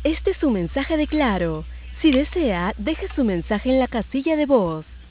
Este es su mensaje de Claro. Si desea, deje su mensaje en la casilla de voz.